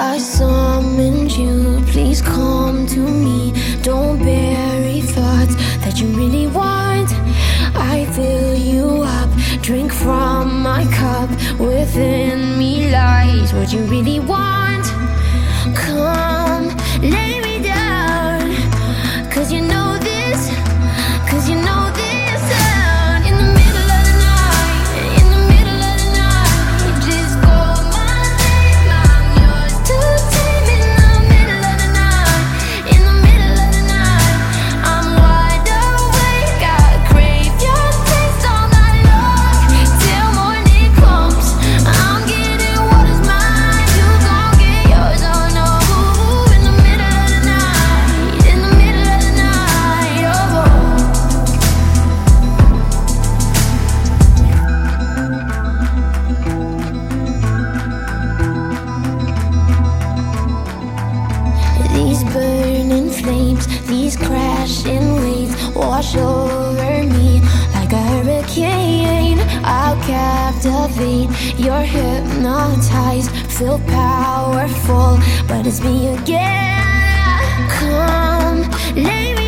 I summoned you, please come to me. Don't bury thoughts that you really want. I fill you up, drink from my cup. Within me lies what you really want. Come, lay me down, 'cause you know this, 'cause you know this sound. In the middle of the night, in the middle of the night, just call my name, I'm yours to tame. In the middle of the night, in the middle of the night, I'm wide awake, I crave your taste all night long. Till morning comes, I'm getting what is mine, you gon' get yours, oh no. In the middle of the night, in the middle of the night, oh. These burning flames, these crashing waves wash over me like a hurricane. I'll captivate, you're hypnotized, feel powerful, but it's me again. Come, lay me